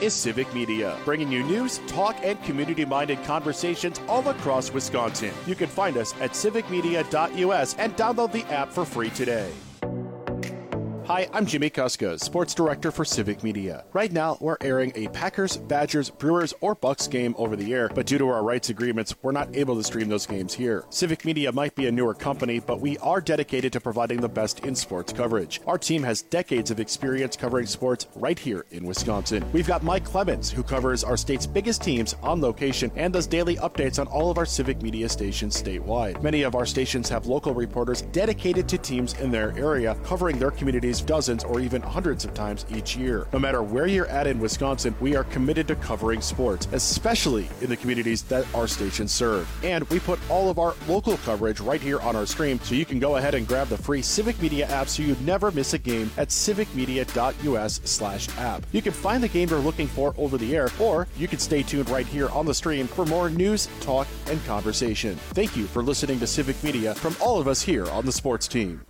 is Civic Media, bringing you news, talk, and community-minded conversations all across Wisconsin. You can find us at civicmedia.us and download the app for free today. Hi, I'm Jimmy Kuska, Sports Director for Civic Media. Right now, we're airing a Packers, Badgers, Brewers, or Bucks game over the air, but due to our rights agreements, we're not able to stream those games here. Civic Media might be a newer company, but we are dedicated to providing the best in sports coverage. Our team has decades of experience covering sports right here in Wisconsin. We've got Mike Clemens, who covers our state's biggest teams on location and does daily updates on all of our Civic Media stations statewide. Many of our stations have local reporters dedicated to teams in their area, covering their communities dozens or even hundreds of times each year. No matter where you're at in Wisconsin, we are committed to covering sports, especially in the communities that our stations serve. And we put all of our local coverage right here on our stream, so you can go ahead and grab the free Civic Media app so you never miss a game at civicmedia.us/app. You can find the game you're looking for over the air, or you can stay tuned right here on the stream for more news, talk, and conversation. Thank you for listening to Civic Media from all of us here on the sports team.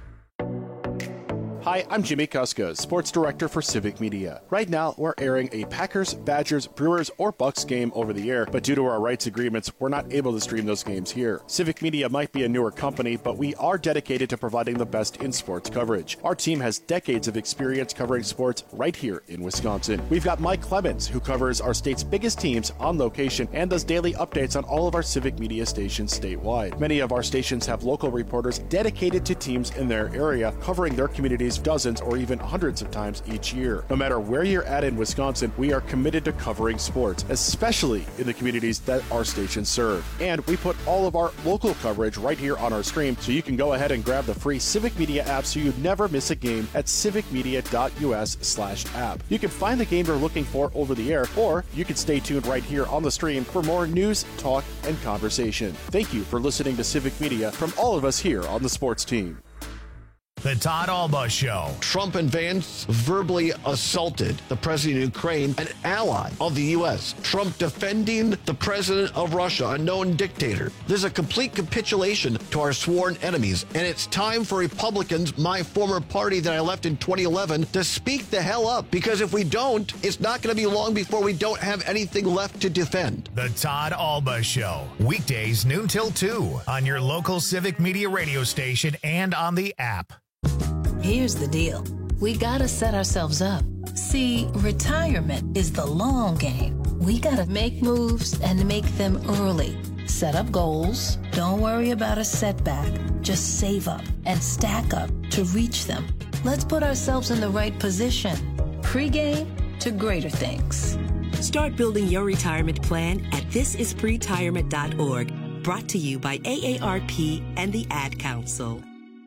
Hi, I'm Jimmy Kuska, Sports Director for Civic Media. Right now, we're airing a Packers, Badgers, Brewers, or Bucks game over the air, but due to our rights agreements, we're not able to stream those games here. Civic Media might be a newer company, but we are dedicated to providing the best in sports coverage. Our team has decades of experience covering sports right here in Wisconsin. We've got Mike Clemens, who covers our state's biggest teams on location and does daily updates on all of our Civic Media stations statewide. Many of our stations have local reporters dedicated to teams in their area, covering their communities dozens or even hundreds of times each year. No matter where you're at in Wisconsin, we are committed to covering sports, especially in the communities that our stations serve. And we put all of our local coverage right here on our stream, so you can go ahead and grab the free Civic Media app so you never miss a game at civicmedia.us/app. You can find the game you're looking for over the air, or you can stay tuned right here on the stream for more news, talk, and conversation. Thank you for listening to Civic Media from all of us here on the sports team. The Todd Alba Show. Trump and Vance verbally assaulted the president of Ukraine, an ally of the U.S. Trump defending the president of Russia, a known dictator. This is a complete capitulation to our sworn enemies, and it's time for Republicans, my former party that I left in 2011, to speak the hell up, because if we don't, it's not going to be long before we don't have anything left to defend. The Todd Alba Show. Weekdays noon till 2 on your local Civic Media radio station and on the app. Here's the deal. We gotta set ourselves up. See, retirement is the long game. We gotta make moves and make them early. Set up goals. Don't worry about a setback. Just save up and stack up to reach them. Let's put ourselves in the right position. Pre-game to greater things. Start building your retirement plan at thisispretirement.org. Brought to you by AARP and the Ad Council.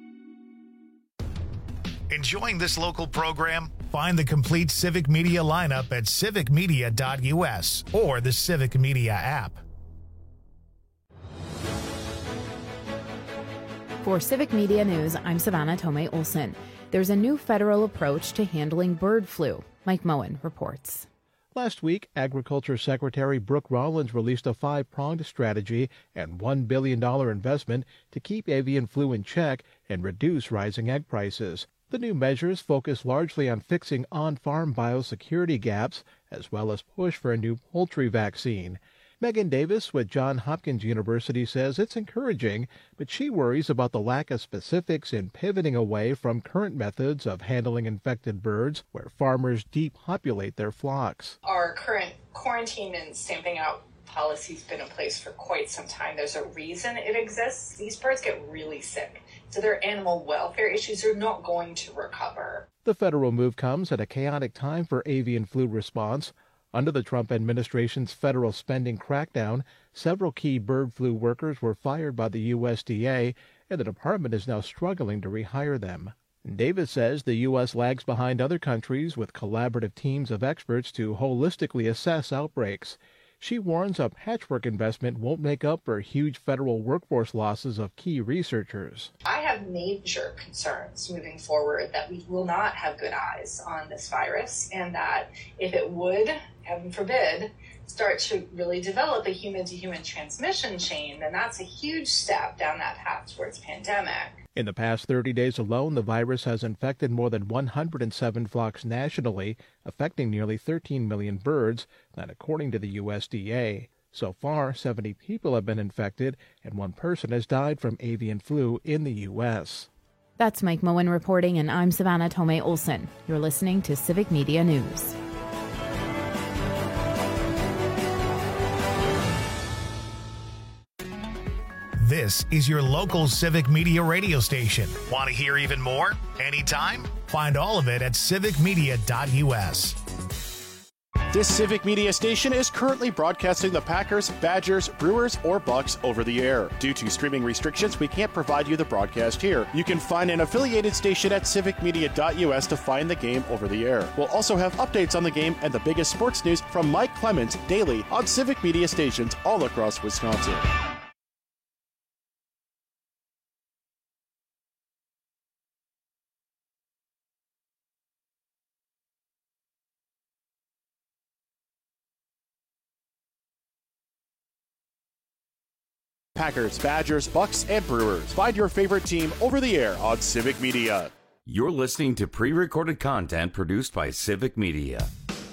Enjoying this local program? Find the complete Civic Media lineup at civicmedia.us or the Civic Media app. For Civic Media News, I'm Savannah Tomei Olson. There's a new federal approach to handling bird flu. Mike Moen reports. Last week, Agriculture Secretary Brooke Rollins released a 5-pronged strategy and $1 billion investment to keep avian flu in check and reduce rising egg prices. The new measures focus largely on fixing on-farm biosecurity gaps, as well as push for a new poultry vaccine. Megan Davis with Johns Hopkins University says it's encouraging, but she worries about the lack of specifics in pivoting away from current methods of handling infected birds, where farmers depopulate their flocks. Our current quarantine and stamping out policy's been in place for quite some time. There's a reason it exists. These birds get really sick, so their animal welfare issues are not going to recover. The federal move comes at a chaotic time for avian flu response. Under the Trump administration's federal spending crackdown, several key bird flu workers were fired by the USDA, and the department is now struggling to rehire them. Davis says the U.S. lags behind other countries with collaborative teams of experts to holistically assess outbreaks. She warns a patchwork investment won't make up for huge federal workforce losses of key researchers. I have major concerns moving forward that we will not have good eyes on this virus, and that if it would, heaven forbid, start to really develop a human-to-human transmission chain, then that's a huge step down that path towards pandemic. In the past 30 days alone, the virus has infected more than 107 flocks nationally, affecting nearly 13 million birds, that according to the USDA. So far, 70 people have been infected, and one person has died from avian flu in the U.S. That's Mike Moen reporting, and I'm Savannah Tomei Olson. You're listening to Civic Media News. This is your local Civic Media radio station. Want to hear even more? Anytime? Find all of it at civicmedia.us. This Civic Media station is currently broadcasting the Packers, Badgers, Brewers, or Bucks over the air. Due to streaming restrictions, we can't provide you the broadcast here. You can find an affiliated station at civicmedia.us to find the game over the air. We'll also have updates on the game and the biggest sports news from Mike Clemens daily on Civic Media stations all across Wisconsin. Packers, Badgers, Bucks, and Brewers. Find your favorite team over the air on Civic Media. You're listening to pre-recorded content produced by Civic Media.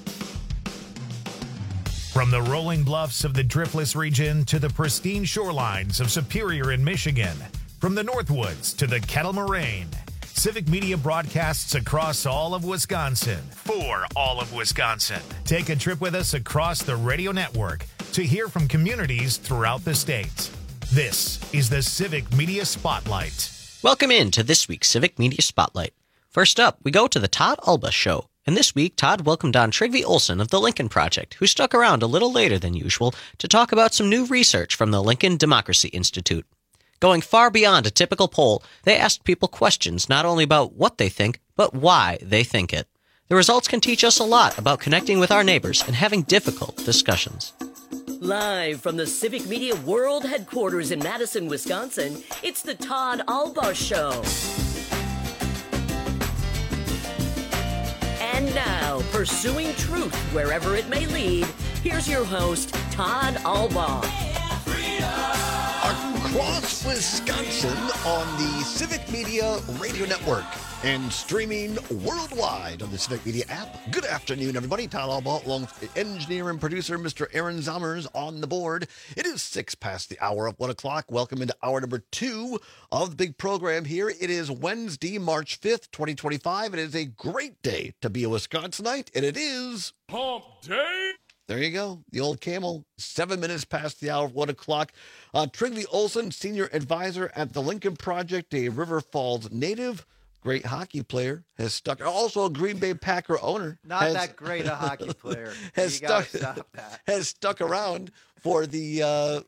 From the rolling bluffs of the Driftless region to the pristine shorelines of Superior in Michigan, from the Northwoods to the Kettle Moraine, Civic Media broadcasts across all of Wisconsin for all of Wisconsin. Take a trip with us across the radio network to hear from communities throughout the state. This is the Civic Media Spotlight. Welcome in to this week's Civic Media Spotlight. First up, we go to the Todd Alba Show. And this week, Todd welcomed on Trygve Olsen of the Lincoln Project, who stuck around a little later than usual to talk about some new research from the Lincoln Democracy Institute. Going far beyond a typical poll, they asked people questions not only about what they think, but why they think it. The results can teach us a lot about connecting with our neighbors and having difficult discussions. Live from the Civic Media World Headquarters in Madison, Wisconsin, it's the Todd Alba Show. And now, pursuing truth wherever it may lead, here's your host, Todd Alba. Across Wisconsin on the Civic Media Radio Network and streaming worldwide on the Civic Media app. Good afternoon, everybody. Todd Alba, along with engineer and producer Mr. Aaron Zommers on the board. It is 6 past the hour of 1 o'clock. Welcome into hour number 2 of the big program here. It is Wednesday, March 5th, 2025. It is a great day to be a Wisconsinite, and it is Hump Day. There you go. The old camel. 7 minutes past the hour of 1 o'clock. Trygve Olsen, senior advisor at the Lincoln Project, a River Falls native, great hockey player, has stuck. Also a Green Bay Packer owner. Not that great a hockey player. Has stuck around for the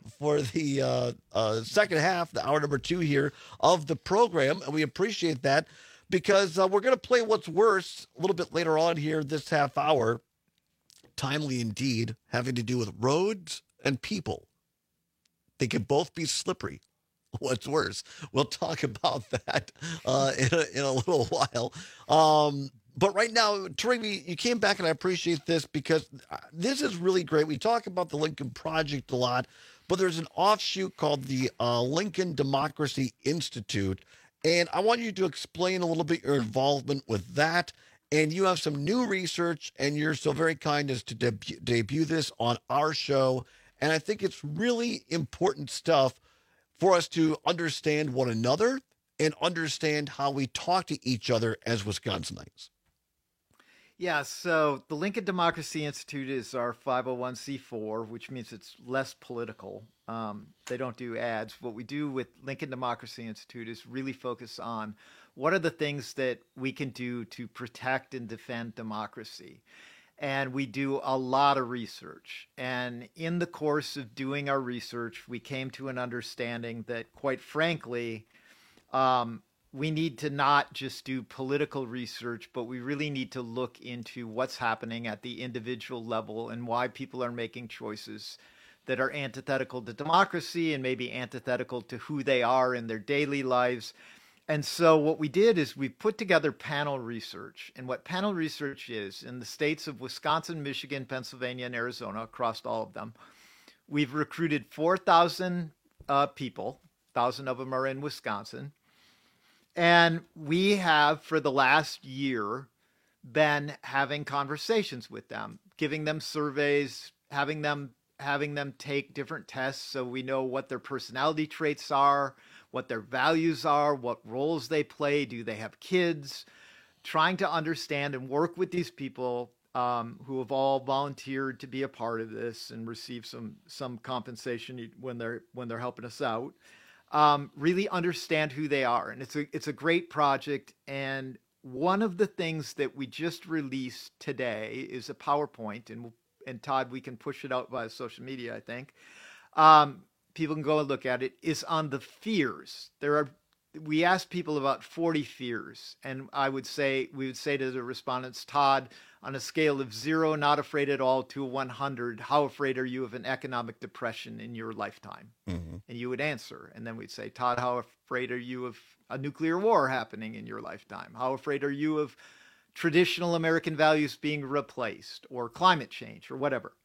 second half, the hour number 2 here of the program, and we appreciate that because we're going to play What's Worse a little bit later on here this half hour. Timely indeed, having to do with roads and people. They can both be slippery. What's worse? We'll talk about that in a little while. But right now, Trygve, you came back, and I appreciate this because this is really great. We talk about the Lincoln Project a lot, but there's an offshoot called the Lincoln Democracy Institute, and I want you to explain a little bit your involvement with that. And you have some new research, and you're so very kind as to debut this on our show. And I think it's really important stuff for us to understand one another and understand how we talk to each other as Wisconsinites. Yeah, so the Lincoln Democracy Institute is our 501c4, which means it's less political. They don't do ads. What we do with Lincoln Democracy Institute is really focus on what are the things that we can do to protect and defend democracy. And we do a lot of research. And in the course of doing our research, we came to an understanding that, quite frankly, we need to not just do political research, but we really need to look into what's happening at the individual level and why people are making choices that are antithetical to democracy and maybe antithetical to who they are in their daily lives. And so what we did is we put together panel research. And what panel research is in the states of Wisconsin, Michigan, Pennsylvania, and Arizona, across all of them, we've recruited 4,000 people. 1,000 of them are in Wisconsin. And we have, for the last year, been having conversations with them, giving them surveys, having them take different tests so we know what their personality traits are, what their values are, what roles they play, do they have kids, trying to understand and work with these people who have all volunteered to be a part of this and receive some compensation when they're helping us out. Really understand who they are. And it's a great project. And one of the things that we just released today is a PowerPoint, and Todd, we can push it out via social media, I think. People can go and look at it, is on the fears. We asked people about 40 fears, and we would say to the respondents, Todd, on a scale of 0, not afraid at all, to 100, how afraid are you of an economic depression in your lifetime? Mm-hmm. And you would answer, and then we'd say, Todd, how afraid are you of a nuclear war happening in your lifetime? How afraid are you of traditional American values being replaced, or climate change, or whatever?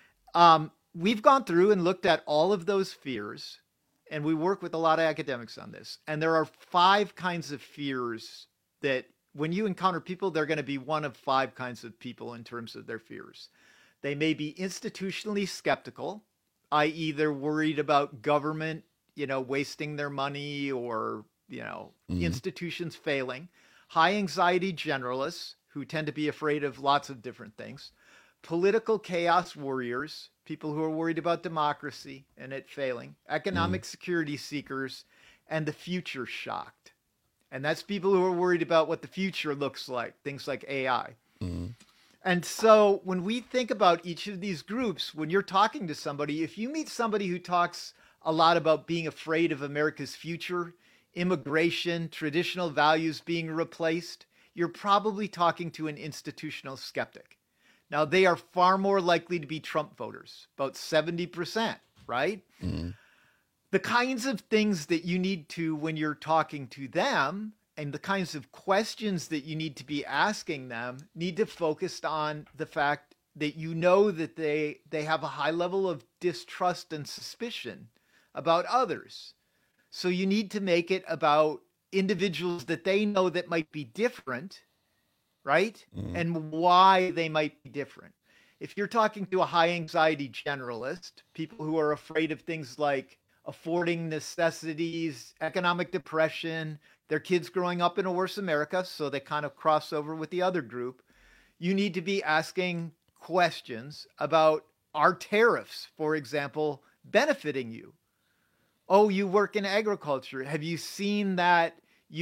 We've gone through and looked at all of those fears, and we work with a lot of academics on this. And there are 5 kinds of fears that when you encounter people, they're going to be one of 5 kinds of people in terms of their fears. They may be institutionally skeptical, i.e. they're worried about government, wasting their money, or, institutions failing. High anxiety generalists who tend to be afraid of lots of different things. Political chaos warriors, people who are worried about democracy and it failing. Economic security seekers, and the future shocked. And that's people who are worried about what the future looks like, things like AI. Mm-hmm. And so when we think about each of these groups, when you're talking to somebody, if you meet somebody who talks a lot about being afraid of America's future, immigration, traditional values being replaced, you're probably talking to an institutional skeptic. Now, they are far more likely to be Trump voters, about 70%, right? Mm-hmm. The kinds of things that you need to, when you're talking to them, and the kinds of questions that you need to be asking them, need to focus on the fact that that they have a high level of distrust and suspicion about others. So you need to make it about individuals that they know that might be different, right? Mm-hmm. And why they might be different. If you're talking to a high anxiety generalist, people who are afraid of things like affording necessities, economic depression, their kids growing up in a worse America, so they kind of cross over with the other group, you need to be asking questions about, are tariffs, for example, benefiting you? Oh, you work in agriculture. Have you seen that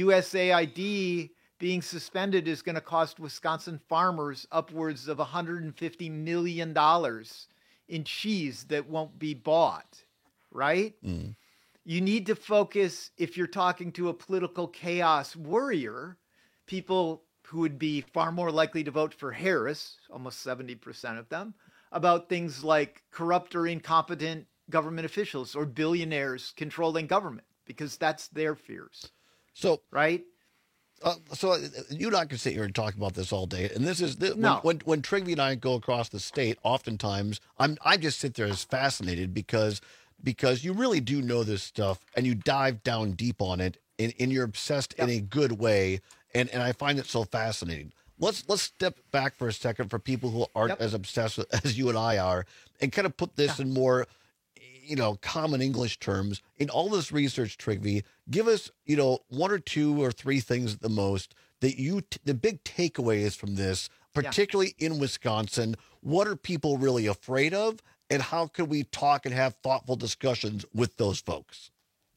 USAID being suspended is going to cost Wisconsin farmers upwards of $150 million in cheese that won't be bought, right? Mm. You need to focus, if you're talking to a political chaos warrior, people who would be far more likely to vote for Harris, almost 70% of them, about things like corrupt or incompetent government officials or billionaires controlling government, because that's their fears. So, right? So you and I could sit here and talk about this all day. And this is when Trygve and I go across the state, oftentimes I just sit there as fascinated because you really do know this stuff and you dive down deep on it and you're obsessed in a good way. And I find it so fascinating. Let's step back for a second for people who aren't as obsessed as you and I are, and kind of put this in more, common English terms. In all this research, Trygve, give us, 1 or 2 or 3 things at the most that the big takeaway is from this, particularly in Wisconsin. What are people really afraid of, and how can we talk and have thoughtful discussions with those folks?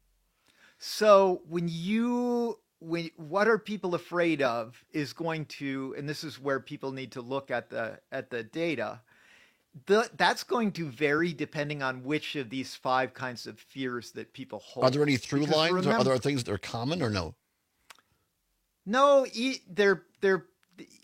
So what are people afraid of is going to, and this is where people need to look at the data. That's going to vary depending on which of these 5 kinds of fears that people hold. Are there any through lines, or are there things that are common, or no? No,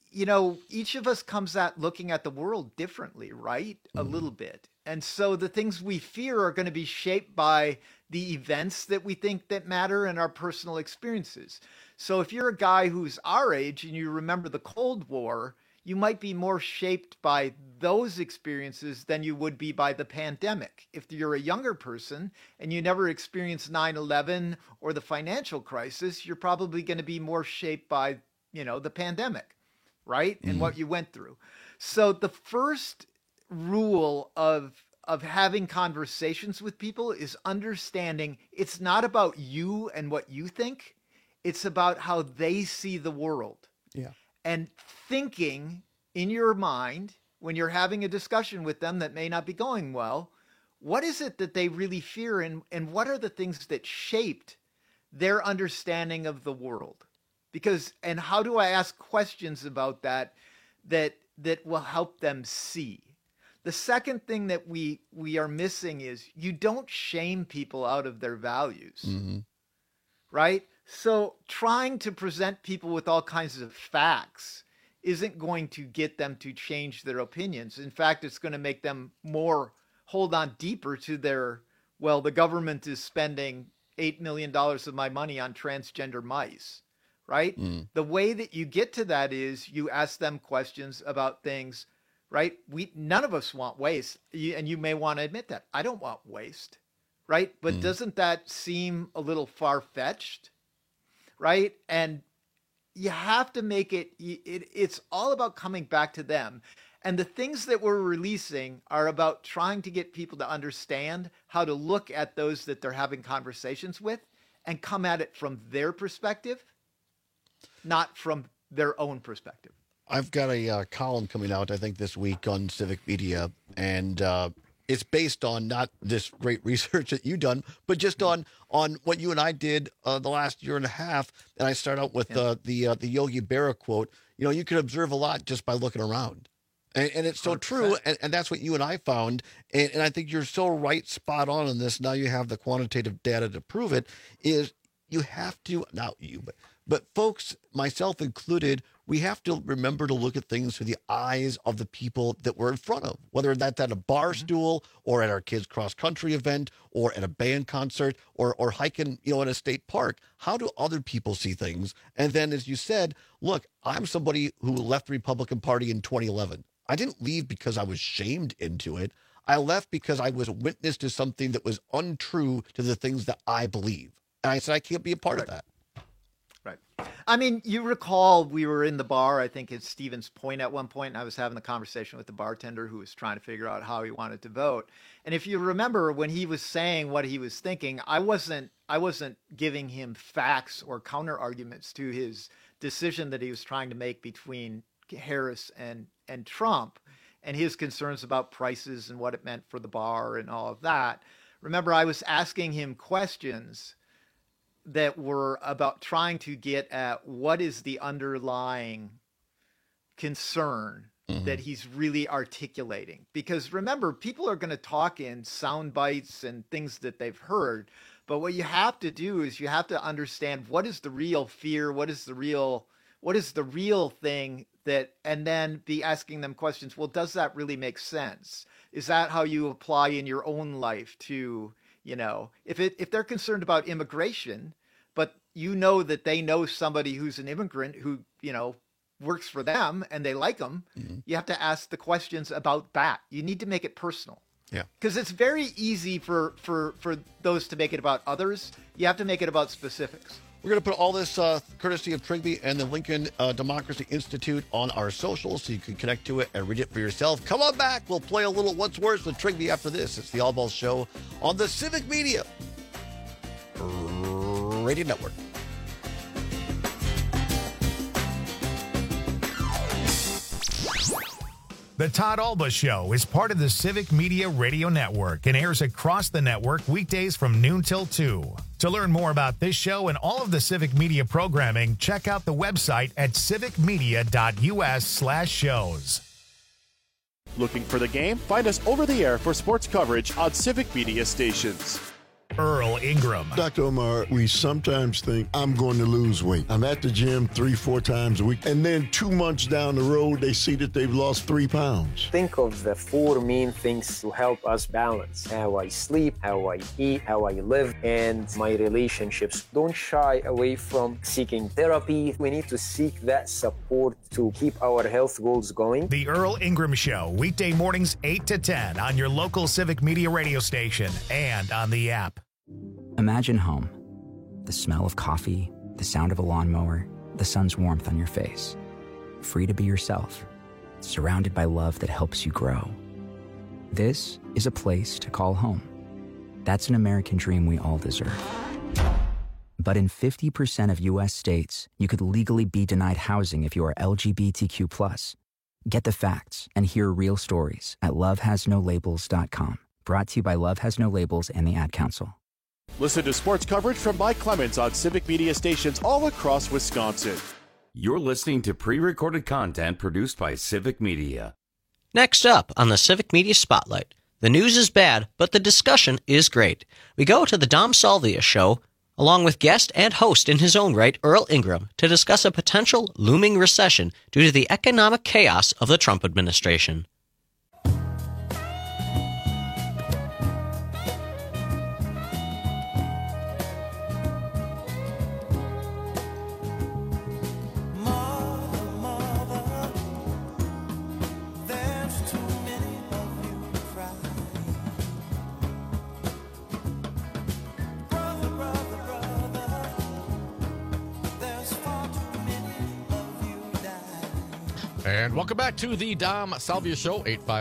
each of us comes at looking at the world differently, right? A little bit. And so the things we fear are going to be shaped by the events that we think that matter and our personal experiences. So if you're a guy who's our age and you remember the Cold War, you might be more shaped by those experiences than you would be by the pandemic. If you're a younger person and you never experienced 9/11 or the financial crisis, you're probably going to be more shaped by, the pandemic, right? And what you went through. So the first rule of having conversations with people is understanding it's not about you and what you think. It's about how they see the world. Yeah. And thinking in your mind when you're having a discussion with them that may not be going well, what is it that they really fear and what are the things that shaped their understanding of the world? And how do I ask questions about that will help them see? The second thing that we are missing is you don't shame people out of their values, right? So trying to present people with all kinds of facts isn't going to get them to change their opinions. In fact, it's going to make them more hold on deeper to the government is spending $8 million of my money on transgender mice, right? The way that you get to that is you ask them questions about things, right? None of us want waste. And you may want to admit that. I don't want waste, right? But doesn't that seem a little far-fetched? Right? And you have to make it's all about coming back to them. And the things that we're releasing are about trying to get people to understand how to look at those that they're having conversations with and come at it from their perspective, not from their own perspective. I've got a column coming out, I think, this week on Civic Media, and it's based on not this great research that you've done, but just on what you and I did the last year and a half. And I start out with the Yogi Berra quote. You can observe a lot just by looking around. And it's so 100%. True. And that's what you and I found. And I think you're so right, spot on this. Now you have the quantitative data to prove it, is you have to, not you, but folks, myself included, we have to remember to look at things through the eyes of the people that we're in front of, whether that's at a bar stool or at our kids' cross-country event or at a band concert or hiking, in a state park. How do other people see things? And then, as you said, look, I'm somebody who left the Republican Party in 2011. I didn't leave because I was shamed into it. I left because I was a witness to something that was untrue to the things that I believe. And I said, I can't be a part of that. Right. I mean, you recall we were in the bar, I think it's Stevens Point at one point, and I was having the conversation with the bartender who was trying to figure out how he wanted to vote. And if you remember when he was saying what he was thinking, I wasn't giving him facts or counter arguments to his decision that he was trying to make between Harris and Trump and his concerns about prices and what it meant for the bar and all of that. Remember, I was asking him questions that were about trying to get at what is the underlying concern that he's really articulating. Because remember, people are going to talk in sound bites and things that they've heard. But what you have to do is you have to understand what is the real fear, what is the real thing that, and then be asking them questions. Well, does that really make sense? Is that how you apply in your own life to, if they're concerned about immigration, but that they know somebody who's an immigrant who, works for them and they like them, you have to ask the questions about that. You need to make it personal. Yeah. Because it's very easy for those to make it about others. You have to make it about specifics. We're going to put all this courtesy of Trigby and the Lincoln Democracy Institute on our socials so you can connect to it and read it for yourself. Come on back. We'll play a little What's Worse with Trigby after this. It's the All Balls Show on the Civic Media Radio Network. The Todd Alba Show is part of the Civic Media Radio Network and airs across the network weekdays from noon till 2. To learn more about this show and all of the Civic Media programming, check out the website at civicmedia.us/shows. Looking for the game? Find us over the air for sports coverage on Civic Media stations. Earl Ingram. Dr. Omar, we sometimes think I'm going to lose weight. I'm at the gym 3-4 times a week, and then 2 months down the road, they see that they've lost 3 pounds. Think of the 4 main things to help us balance: how I sleep, how I eat, how I live, and my relationships. Don't shy away from seeking therapy. We need to seek that support to keep our health goals going. The Earl Ingram Show, weekday mornings 8 to 10 on your local Civic Media radio station and on the app. Imagine home. The smell of coffee, the sound of a lawnmower, the sun's warmth on your face. Free to be yourself, surrounded by love that helps you grow. This is a place to call home. That's an American dream we all deserve. But in 50% of U.S. states, you could legally be denied housing if you are LGBTQ+. Get the facts and hear real stories at lovehasnolabels.com. Brought to you by Love Has No Labels and the Ad Council. Listen to sports coverage from Mike Clemens on Civic Media stations all across Wisconsin. You're listening to pre-recorded content produced by Civic Media. Next up on the Civic Media Spotlight, the news is bad, but the discussion is great. We go to the Dom Salvia Show, along with guest and host in his own right, Earl Ingram, to discuss a potential looming recession due to the economic chaos of the Trump administration. And welcome back to the Dom Salvia Show,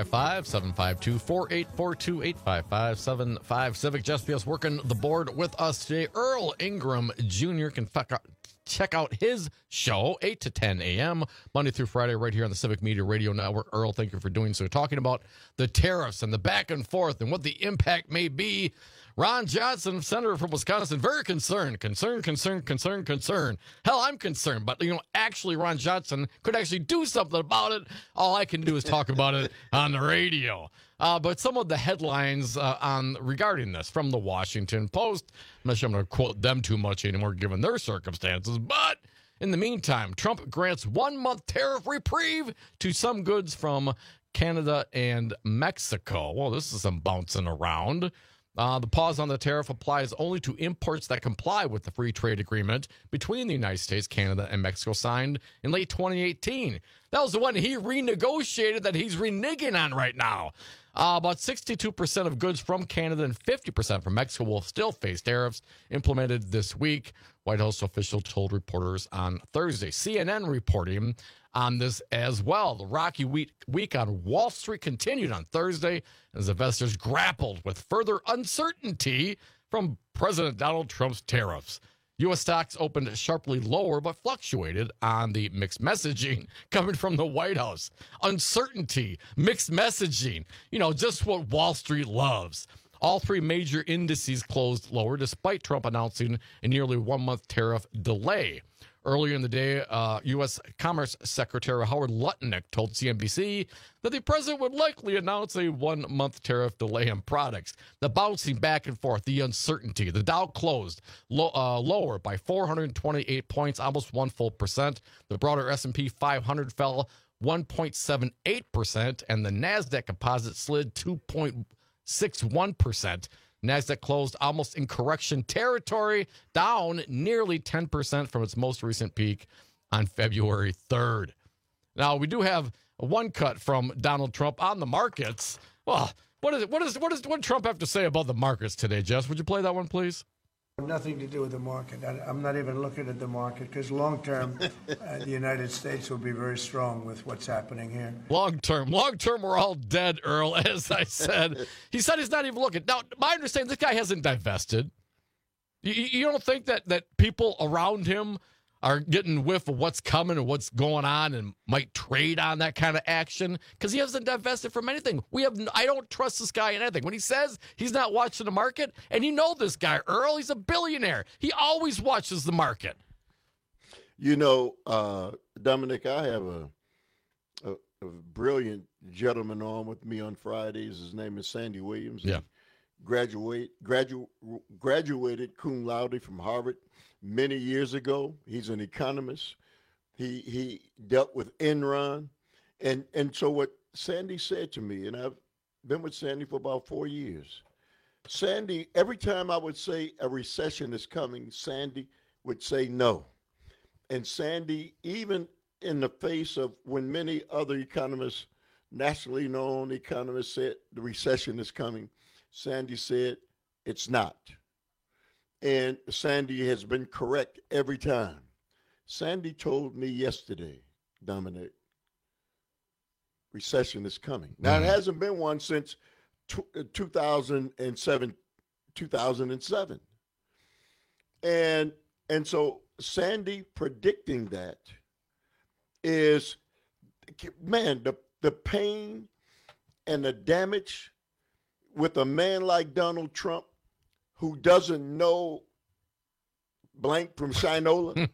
855-752-4842, 855-75-CIVIC. Jess P.S. working the board with us today. Earl Ingram Jr. can check out his show, 8 to 10 a.m., Monday through Friday, right here on the Civic Media Radio Network. Earl, thank you for doing so. Talking about the tariffs and the back and forth and what the impact may be. Ron Johnson, senator from Wisconsin, very concerned. Concern. Hell, I'm concerned. But, actually, Ron Johnson could actually do something about it. All I can do is talk about it on the radio. But some of the headlines regarding this from the Washington Post, I'm not sure I'm going to quote them too much anymore given their circumstances, but in the meantime, Trump grants 1-month tariff reprieve to some goods from Canada and Mexico. Well, this is some bouncing around. The pause on the tariff applies only to imports that comply with the free trade agreement between the United States, Canada, and Mexico signed in late 2018. That was the one he renegotiated that he's reneging on right now. About 62% of goods from Canada and 50% from Mexico will still face tariffs implemented this week, White House official told reporters on Thursday. CNN reporting on this as well. The rocky week on Wall Street continued on Thursday as investors grappled with further uncertainty from President Donald Trump's tariffs. U.S. stocks opened sharply lower, but fluctuated on the mixed messaging coming from the White House. Uncertainty, mixed messaging, just what Wall Street loves. All 3 major indices closed lower, despite Trump announcing a nearly 1-month tariff delay. Earlier in the day, U.S. Commerce Secretary Howard Lutnick told CNBC that the president would likely announce a 1-month tariff delay on products. The bouncing back and forth, the uncertainty. The Dow closed lower by 428 points, almost 1%. The broader S&P 500 fell 1.78%, and the NASDAQ composite slid 2.61%. NASDAQ closed almost in correction territory, down nearly 10% from its most recent peak on February 3rd. Now, we do have one cut from Donald Trump on the markets. Well, what does Trump have to say about the markets today, Jess? Would you play that one, please? Nothing to do with the market. I'm not even looking at the market because long term, the United States will be very strong with what's happening here. Long term, we're all dead, Earl, as I said. He said he's not even looking. Now, my understanding, this guy hasn't divested. You don't think that people around him are getting whiff of what's coming and what's going on and might trade on that kind of action? Because he hasn't divested from anything. I don't trust this guy in anything. When he says he's not watching the market, and you know this guy, Earl, he's a billionaire. He always watches the market. Dominic, I have a brilliant gentleman on with me on Fridays. His name is Sandy Williams. Yeah. graduated cum laude from Harvard many years ago. He's an economist. He dealt with Enron. And so what Sandy said to me, and I've been with Sandy for about 4 years. Sandy, every time I would say a recession is coming, Sandy would say no. And Sandy, even in the face of when many other economists, nationally known economists, said the recession is coming, Sandy said it's not. And Sandy has been correct every time. Sandy told me yesterday, Dominic, recession is coming. Now, it hasn't been one since 2007. And so Sandy predicting that is, man, the pain and the damage with a man like Donald Trump who doesn't know blank from Shinola,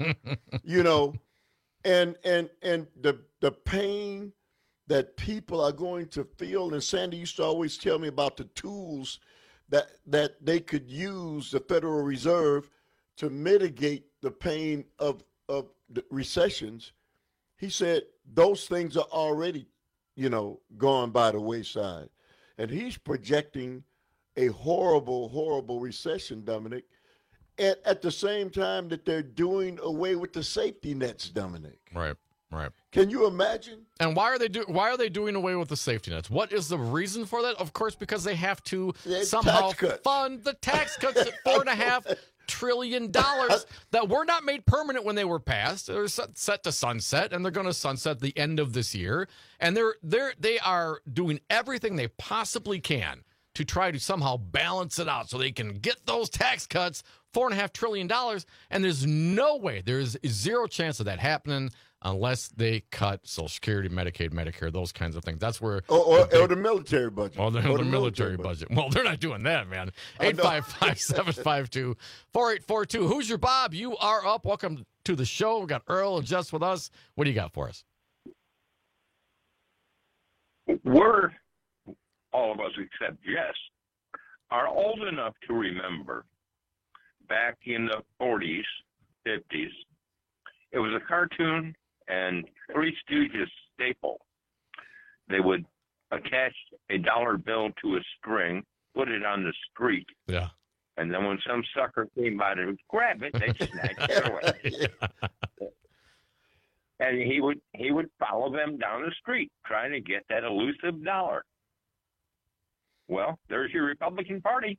and the pain that people are going to feel. And Sandy used to always tell me about the tools that they could use, the Federal Reserve, to mitigate the pain of the recessions. He said those things are already, gone by the wayside. And he's projecting a horrible, horrible recession, Dominic, at the same time that they're doing away with the safety nets, Dominic. Right. Can you imagine? And why are they doing away with the safety nets? What is the reason for that? Of course, because they have to somehow fund the tax cuts at $4.5 trillion that were not made permanent when they were passed. They're set to sunset, and they're going to sunset the end of this year. And they are doing everything they possibly can to try to somehow balance it out so they can get those tax cuts, $4.5 trillion. And there's no way, there's zero chance of that happening unless they cut Social Security, Medicaid, Medicare, those kinds of things. That's where... Or the military budget. Or the military budget. Well, they're not doing that, man. 855-752-4842. Who's your Bob? You are up. Welcome to the show. We've got Earl and Jess with us. What do you got for us? We're, all of us except Jess, are old enough to remember back in the 40s, 50s, it was a cartoon and Three Stooges staple. They would attach a dollar bill to a string, put it on the street. Yeah. And then when some sucker came by to grab it, they'd snatch it away. And he would follow them down the street trying to get that elusive dollar. Well, there's your Republican Party.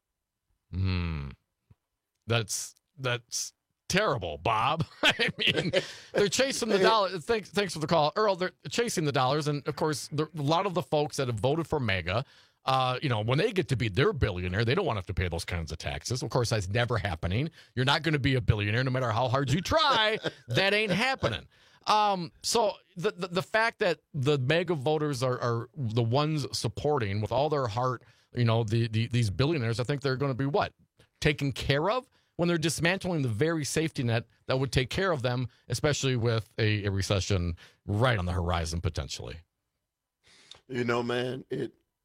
That's terrible, Bob. I mean, they're chasing the dollar. Thanks for the call, Earl. They're chasing the dollars, and of course, a lot of the folks that have voted for MAGA, when they get to be their billionaire, they don't want to have to pay those kinds of taxes. Of course, that's never happening. You're not going to be a billionaire no matter how hard you try. That ain't happening. So the fact that the MAGA voters are the ones supporting with all their heart, these billionaires, I think they're going to be taken care of when they're dismantling the very safety net that would take care of them, especially with a recession right on the horizon potentially. Man,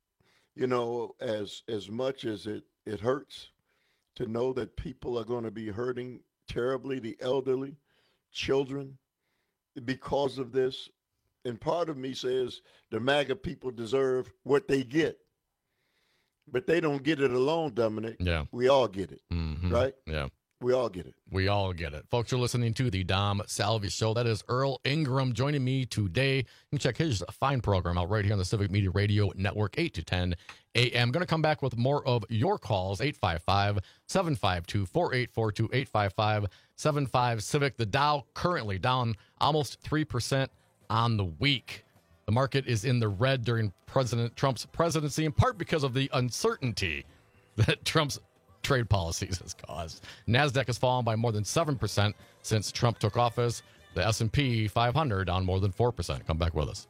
as much as it hurts to know that people are going to be hurting terribly, the elderly, children, because of this. And part of me says the MAGA people deserve what they get. But they don't get it alone, Dominic. Yeah. We all get it, right? Yeah. We all get it. We all get it. Folks, you're listening to the Dom Salvi Show. That is Earl Ingram joining me today. You can check his fine program out right here on the Civic Media Radio Network, 8 to 10 a.m. Going to come back with more of your calls, 855-752-4842, 855-75-CIVIC. The Dow currently down almost 3% on the week. The market is in the red during President Trump's presidency, in part because of the uncertainty that Trump's trade policies has caused. NASDAQ has fallen by more than 7% since Trump took office. The S&P 500 down more than 4%. Come back with us.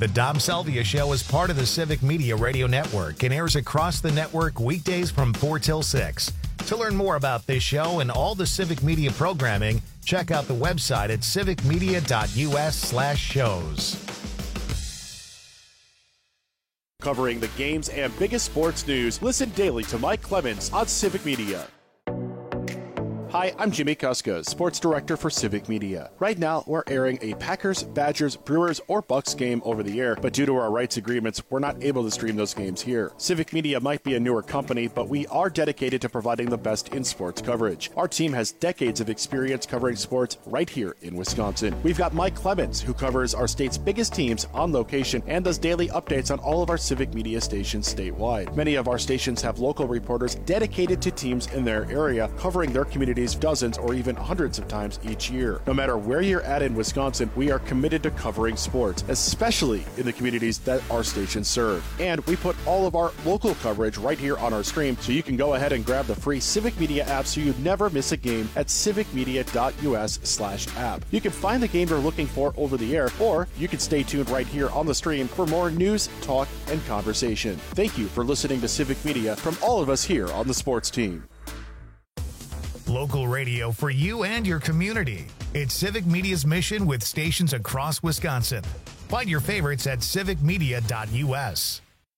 The Dom Salvia Show is part of the Civic Media Radio Network and airs across the network weekdays from 4 till 6. To learn more about this show and all the Civic Media programming, check out the website at civicmedia.us/shows. Covering the games and biggest sports news, listen daily to Mike Clemens on Civic Media. Hi, I'm Jimmy Kuska, Sports Director for Civic Media. Right now, we're airing a Packers, Badgers, Brewers, or Bucks game over the air, but due to our rights agreements, we're not able to stream those games here. Civic Media might be a newer company, but we are dedicated to providing the best in sports coverage. Our team has decades of experience covering sports right here in Wisconsin. We've got Mike Clemens, who covers our state's biggest teams on location and does daily updates on all of our Civic Media stations statewide. Many of our stations have local reporters dedicated to teams in their area, covering their communities dozens or even hundreds of times each year. No matter where you're at in Wisconsin, we are committed to covering sports, especially in the communities that our stations serve. And we put all of our local coverage right here on our stream, so you can go ahead and grab the free Civic Media app so you never miss a game at civicmedia.us/app. You can find the game you're looking for over the air, or you can stay tuned right here on the stream for more news, talk, and conversation. Thank you for listening to Civic Media from all of us here on the sports team. Local radio for you and your community. It's Civic Media's mission with stations across Wisconsin. Find your favorites at civicmedia.us.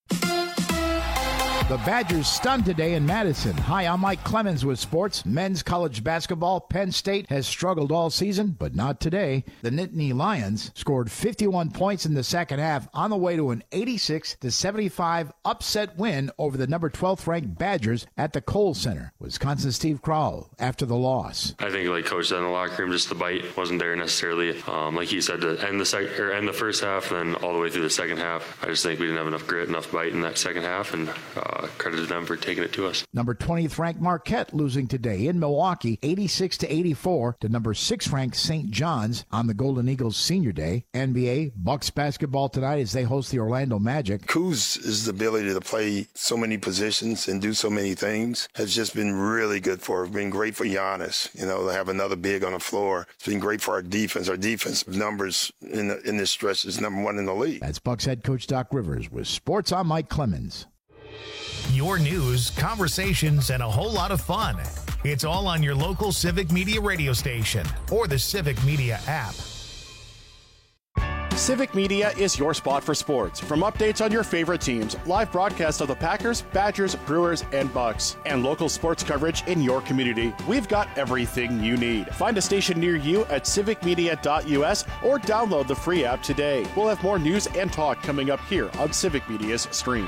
The Badgers stunned today in Madison. Hi, I'm Mike Clemens with sports. Men's college basketball. Penn State has struggled all season, but not today. The Nittany Lions scored 51 points in the second half on the way to an 86-75 upset win over the number 12th ranked Badgers at the Kohl Center. Wisconsin Steve Crowell after the loss. I think, like Coach said in the locker room, just the bite wasn't there necessarily. Like he said, to end the first half, then all the way through the second half. I just think we didn't have enough grit, enough bite in that second half, and credit to them for taking it to us. Number 20th ranked Marquette losing today in Milwaukee, 86-84 to number 6th ranked St. John's on the Golden Eagles Senior Day. NBA Bucks basketball tonight as they host the Orlando Magic. Kuz's ability to play so many positions and do so many things has just been really good for her. Been great for Giannis. To have another big on the floor. It's been great for our defense. Our defensive numbers in this stretch is number 1 in the league. That's Bucks head coach Doc Rivers with sports. I'm Mike Clemens. Your news, conversations, and a whole lot of fun. It's all on your local Civic Media radio station or the Civic Media app. Civic Media is your spot for sports. From updates on your favorite teams, live broadcasts of the Packers, Badgers, Brewers, and Bucks, and local sports coverage in your community, we've got everything you need. Find a station near you at civicmedia.us or download the free app today. We'll have more news and talk coming up here on Civic Media's stream.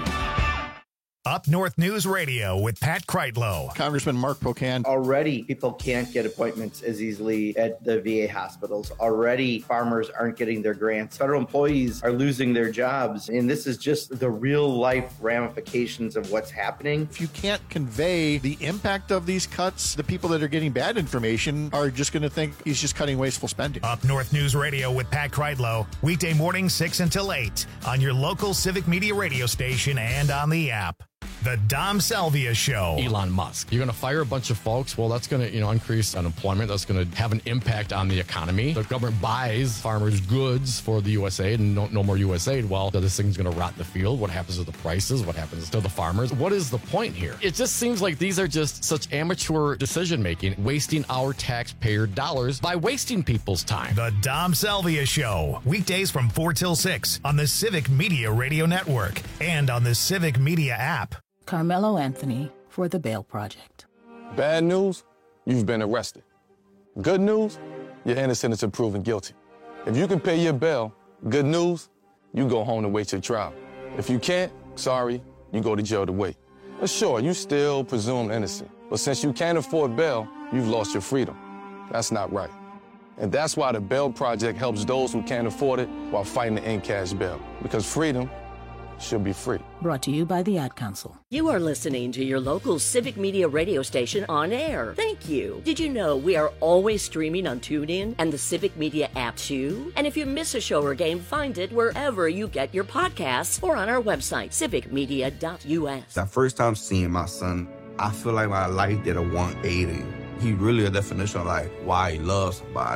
Up North News Radio with Pat Kreitlow. Congressman Mark Pocan. Already, people can't get appointments as easily at the VA hospitals. Already, farmers aren't getting their grants. Federal employees are losing their jobs. And this is just the real-life ramifications of what's happening. If you can't convey the impact of these cuts, the people that are getting bad information are just going to think he's just cutting wasteful spending. Up North News Radio with Pat Kreitlow. Weekday morning 6 until 8 on your local Civic Media radio station and on the app. The Dom Salvia Show. Elon Musk. You're going to fire a bunch of folks. Well, that's going to, increase unemployment. That's going to have an impact on the economy. The government buys farmers' goods for the USAID and no more USAID. Well, this thing's going to rot in the field. What happens to the prices? What happens to the farmers? What is the point here? It just seems like these are just such amateur decision-making, wasting our taxpayer dollars by wasting people's time. The Dom Salvia Show. Weekdays from 4 till 6 on the Civic Media Radio Network and on the Civic Media app. Carmelo Anthony for the Bail Project. Bad news, you've been arrested. Good news, you're innocent until proven guilty. If you can pay your bail, good news, you go home to wait your trial. If you can't, sorry, you go to jail to wait. But sure, you still presumed innocent. But since you can't afford bail, you've lost your freedom. That's not right. And that's why the Bail Project helps those who can't afford it while fighting to end cash bail. Because freedom should be free. Brought to you by the Ad Council. You are listening to your local Civic Media radio station on air. Thank you. Did you know we are always streaming on TuneIn and the Civic Media app too? And if you miss a show or game, find it wherever you get your podcasts or on our website, civicmedia.us. That first time seeing my son, I feel like my life did a 180. He really a definition of like why he loves somebody.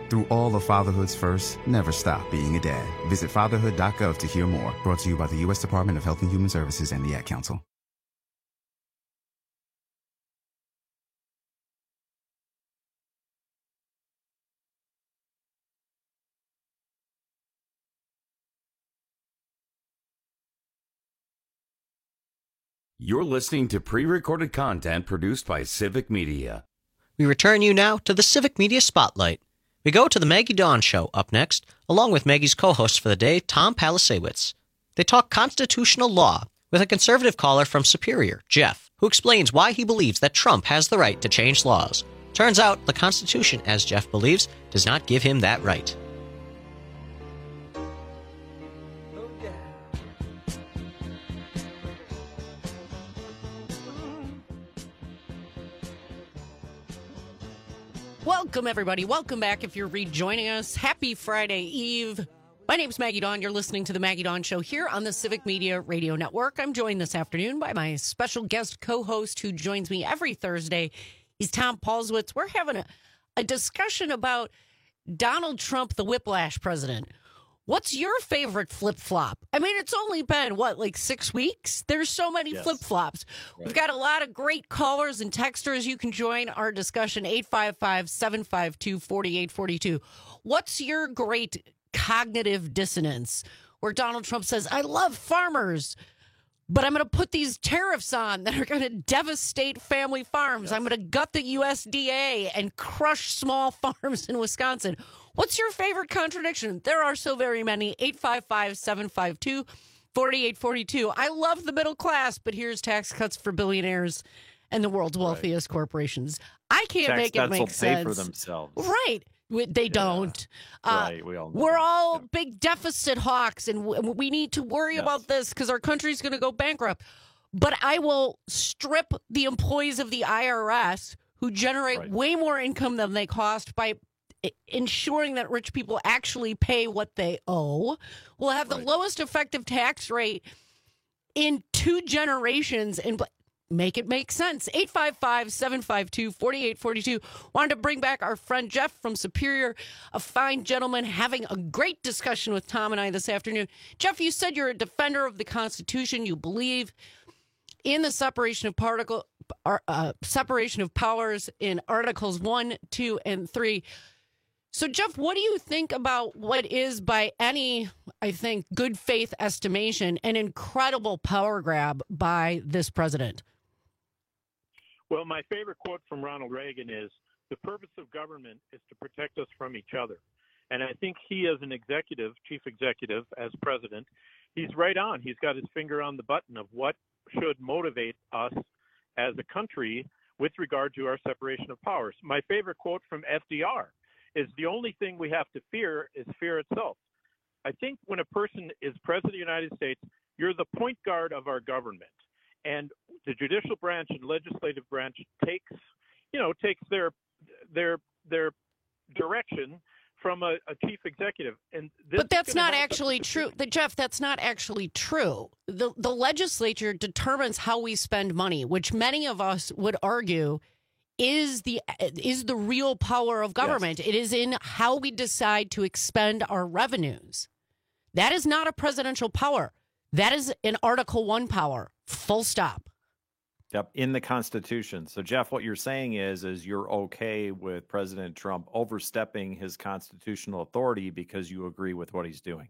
Through all of fatherhood's first, never stop being a dad. Visit fatherhood.gov to hear more. Brought to you by the U.S. Department of Health and Human Services and the Ad Council. You're listening to pre-recorded content produced by Civic Media. We return you now to the Civic Media Spotlight. We go to the Maggie Dawn Show up next, along with Maggie's co-host for the day, Tom Palisewicz. They talk constitutional law with a conservative caller from Superior, Jeff, who explains why he believes that Trump has the right to change laws. Turns out the Constitution, as Jeff believes, does not give him that right. Welcome, everybody. Welcome back if you're rejoining us. Happy Friday Eve. My name's Maggie Dawn. You're listening to The Maggie Dawn Show here on the Civic Media Radio Network. I'm joined this afternoon by my special guest co-host who joins me every Thursday. He's Tom Palisewicz. We're having a discussion about Donald Trump, the whiplash president. What's your favorite flip-flop? I mean, it's only been, like 6 weeks? There's so many flip-flops. Right. We've got a lot of great callers and texters. You can join our discussion, 855-752-4842. What's your great cognitive dissonance where Donald Trump says, I love farmers, but I'm going to put these tariffs on that are going to devastate family farms. I'm going to gut the USDA and crush small farms in Wisconsin. What's your favorite contradiction? There are so very many. 855-752-4842. I love the middle class, but here's tax cuts for billionaires and the world's wealthiest corporations. I can't make it make sense. Pay for themselves. Right. They don't. Right. We all know we're all big deficit hawks, and we need to worry about this because our country's going to go bankrupt. But I will strip the employees of the IRS who generate way more income than they cost by ensuring that rich people actually pay what they owe. We'll have the lowest effective tax rate in 2 generations and make it make sense. 855-752-4842. Wanted to bring back our friend Jeff from Superior, a fine gentleman having a great discussion with Tom and I this afternoon. Jeff, you said you're a defender of the Constitution. You believe in the separation of powers in Articles 1, 2, and 3. So, Jeff, what do you think about what is, by any, I think, good faith estimation, an incredible power grab by this president? Well, my favorite quote from Ronald Reagan is, the purpose of government is to protect us from each other. And I think he, as an executive, chief executive, as president, he's right on. He's got his finger on the button of what should motivate us as a country with regard to our separation of powers. My favorite quote from FDR is, the only thing we have to fear is fear itself. I think when a person is president of the United States, you're the point guard of our government. And the judicial branch and legislative branch takes their direction from a chief executive. But that's not actually true. Jeff, that's not actually true. The legislature determines how we spend money, which many of us would argue is the real power of government. Yes. It is in how we decide to expend our revenues. That is not a presidential power. That is an Article 1 power. Full stop. Yep, in the Constitution. So, Jeff, what you're saying is you're okay with President Trump overstepping his constitutional authority because you agree with what he's doing.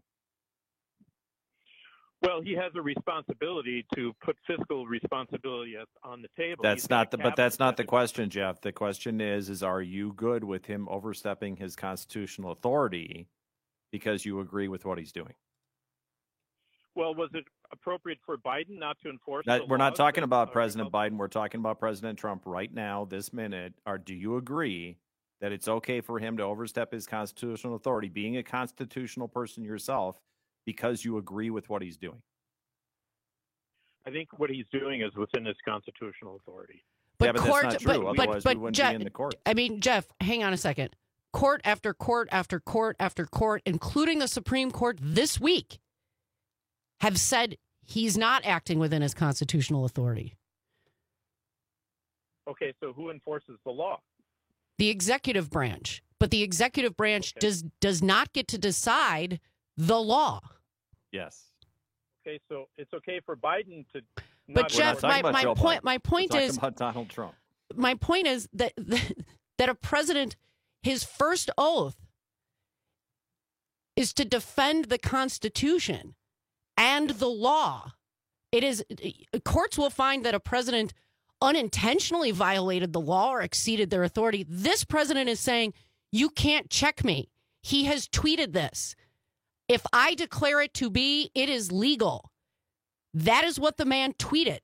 Well, he has a responsibility to put fiscal responsibility on the table. That's not the question, Jeff. The question is are you good with him overstepping his constitutional authority because you agree with what he's doing? Well, was it appropriate for Biden not to enforce We're not talking about President Biden. We're talking about President Trump right now, this minute. Do you agree that it's okay for him to overstep his constitutional authority, being a constitutional person yourself, because you agree with what he's doing? I think what he's doing is within his constitutional authority. But that's not true. Otherwise, we wouldn't be in the court. I mean, Jeff, hang on a second. Court after court after court after court, including the Supreme Court this week, have said he's not acting within his constitutional authority. Okay, so who enforces the law? The executive branch. but the executive branch does not get to decide the law. Yes. Okay, so it's okay for Biden to. But Jeff, my point is about Donald Trump. My point is that a president, his first oath is to defend the Constitution and the law. It is courts will find that a president unintentionally violated the law or exceeded their authority. This president is saying, you can't check me. He has tweeted this. If I declare it to be, it is legal. That is what the man tweeted.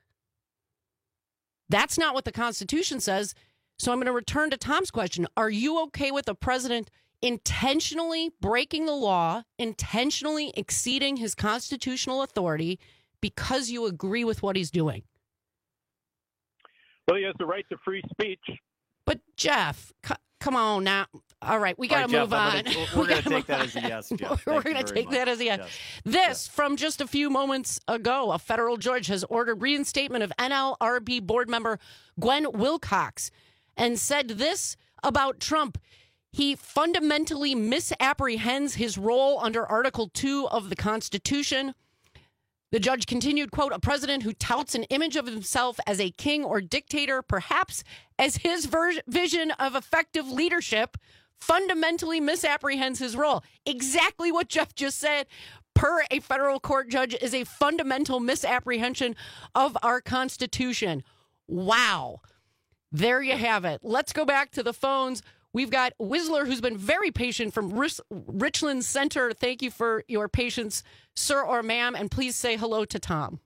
That's not what the Constitution says. So I'm going to return to Tom's question. Are you okay with a president intentionally breaking the law, intentionally exceeding his constitutional authority because you agree with what he's doing? Well, he has the right to free speech. But Jeff, come on now. All right, we got to move on. We're going to take that as a yes, Jeff. We're going to take that as a yes. This, from just a few moments ago, a federal judge has ordered reinstatement of NLRB board member Gwen Wilcox and said this about Trump. He fundamentally misapprehends his role under Article 2 of the Constitution. The judge continued, quote, a president who touts an image of himself as a king or dictator, perhaps as his vision of effective leadership, fundamentally misapprehends his role. Exactly what Jeff just said, per a federal court judge, is a fundamental misapprehension of our Constitution. Wow. There you have it. Let's go back to the phones. We've got Whistler, who's been very patient from Richland Center. Thank you for your patience, sir or ma'am, and please say hello to Tom.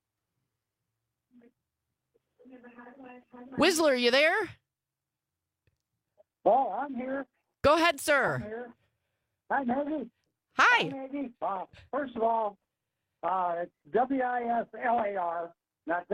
Whistler, you there? Oh, I'm here. Go ahead, sir. I'm here. Hi, Maggie. Hi. Maggie. First of all, it's WISLAR, not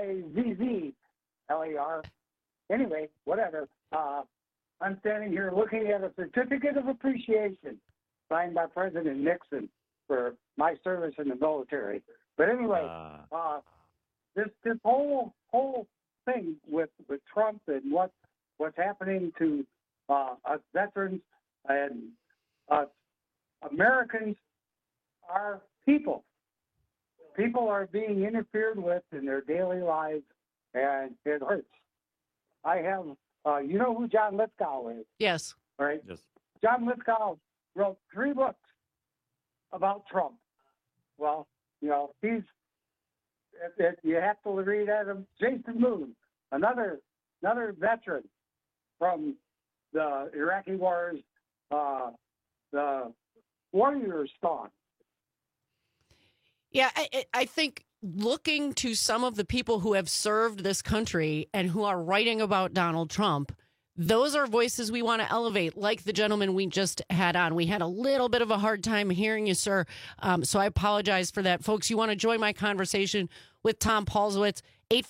WIZZLAR. Anyway, whatever. I'm standing here looking at a certificate of appreciation signed by President Nixon for my service in the military. But anyway, this whole thing with Trump and what's happening to us veterans and us Americans are people. People are being interfered with in their daily lives, and it hurts. I have. You know who John Lithgow is? Yes. Right? Yes. John Lithgow wrote 3 books about Trump. Well, you know, you have to read Adam. Jason Moon, another veteran from the Iraqi wars, the Warriors Song. Yeah, I think looking to some of the people who have served this country and who are writing about Donald Trump, those are voices we want to elevate, like the gentleman we just had on. We had a little bit of a hard time hearing you, sir, so I apologize for that. Folks, you want to join my conversation with Tom Paulswitz,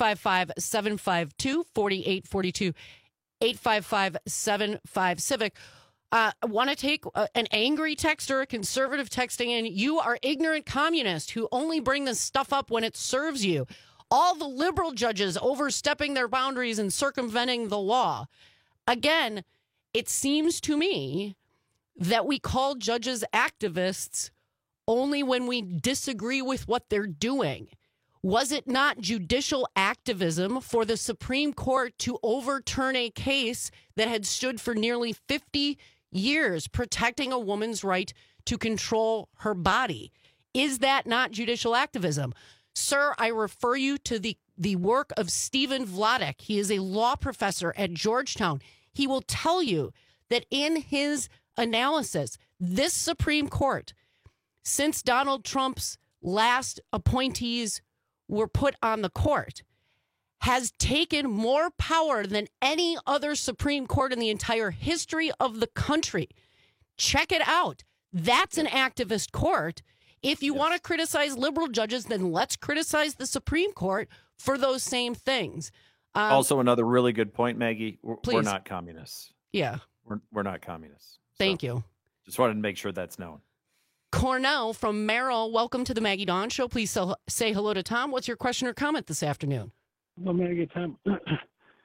855-752-4842, 855-75-CIVIC. I want to take an angry texter, a conservative texting in. You are ignorant communists who only bring this stuff up when it serves you. All the liberal judges overstepping their boundaries and circumventing the law. Again, it seems to me that we call judges activists only when we disagree with what they're doing. Was it not judicial activism for the Supreme Court to overturn a case that had stood for nearly 50 years protecting a woman's right to control her body? Is that not judicial activism? Sir, I refer you to the work of Stephen Vladeck. He is a law professor at Georgetown. He will tell you that in his analysis, this Supreme Court, since Donald Trump's last appointees were put on the court, has taken more power than any other Supreme Court in the entire history of the country. Check it out. That's an activist court. If you want to criticize liberal judges, then let's criticize the Supreme Court for those same things. Also, another really good point, Maggie. We're not communists. Yeah. We're not communists. Thank you. Just wanted to make sure that's known. Cornell from Merrill, welcome to the Maggie Dawn Show. Please say hello to Tom. What's your question or comment this afternoon? Well, Maggie, Tom,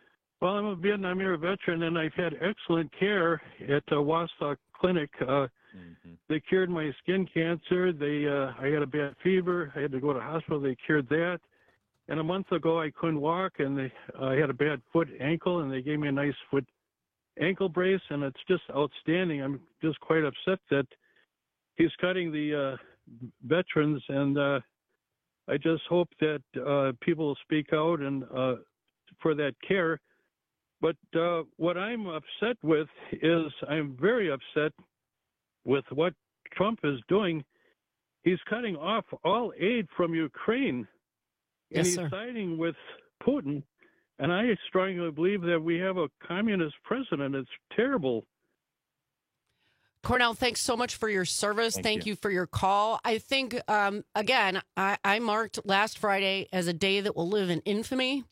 Well, I'm a Vietnam era veteran, and I've had excellent care at Wausau Clinic. They cured my skin cancer. I had a bad fever. I had to go to the hospital. They cured that. And a month ago, I couldn't walk, and I had a bad foot ankle, and they gave me a nice foot ankle brace, and it's just outstanding. I'm just quite upset that he's cutting the veterans, and I just hope that people will speak out and for that care. But what I'm upset with is I'm very upset with what Trump is doing. He's cutting off all aid from Ukraine, and he's siding with Putin. And I strongly believe that we have a communist president. It's terrible. Cornell, thanks so much for your service. Thank you for your call. I think, again, I marked last Friday as a day that will live in infamy.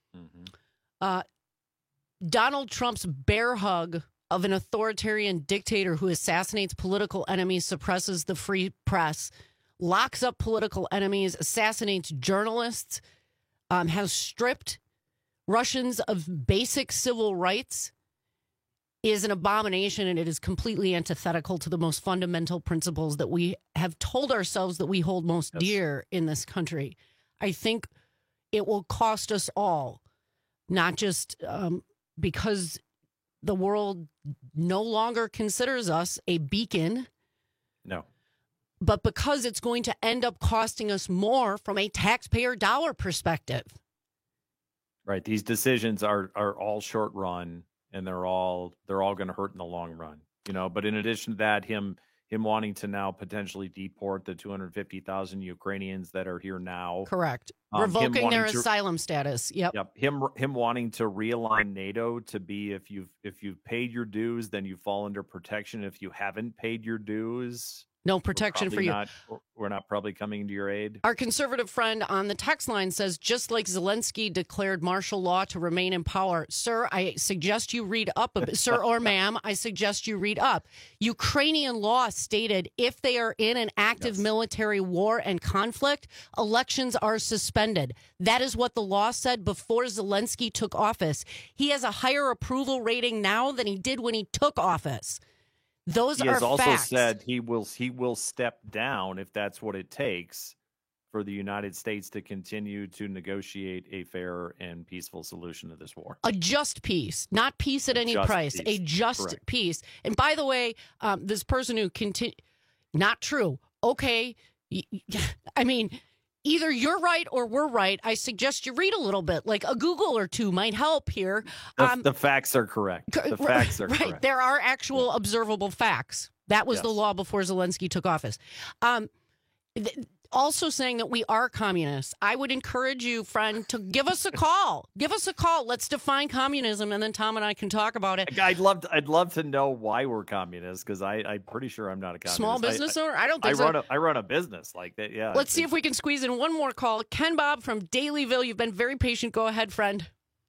Donald Trump's bear hug of an authoritarian dictator who assassinates political enemies, suppresses the free press, locks up political enemies, assassinates journalists, has stripped Russians of basic civil rights, is an abomination, and it is completely antithetical to the most fundamental principles that we have told ourselves that we hold most dear in this country. I think it will cost us all, not just because the world no longer considers us a beacon. No. But because it's going to end up costing us more from a taxpayer dollar perspective. Right. These decisions are all short run, and they're all going to hurt in the long run. But in addition to that, him wanting to now potentially deport the 250,000 Ukrainians that are here now. Correct. Revoking their asylum status. Yep. Him wanting to realign NATO to be if you've paid your dues, then you fall under protection. If you haven't paid your dues, no protection for you. We're not probably coming to your aid. Our conservative friend on the text line says, just like Zelensky declared martial law to remain in power. Sir, I suggest you read up. Sir or ma'am, I suggest you read up. Ukrainian law stated if they are in an active military war and conflict, elections are suspended. That is what the law said before Zelensky took office. He has a higher approval rating now than he did when he took office. Those are facts. He has also said he will step down if that's what it takes for the United States to continue to negotiate a fair and peaceful solution to this war. A just peace, not peace at any price. A just peace. And by the way, this person who not true. Okay, I mean, either you're right or we're right. I suggest you read a little bit, like a Google or two might help here. The facts are correct. The facts are correct. There are actual observable facts. That was the law before Zelensky took office. Also saying that we are communists. I would encourage you, friend, to give us a call. Give us a call. Let's define communism, and then Tom and I can talk about it. I'd love to know why we're communists, because I'm pretty sure I'm not a communist. Small business owner? I don't think so. I run a business like that. Yeah. Let's see if we can squeeze in one more call. Ken Bob from Dalyville. You've been very patient. Go ahead, friend.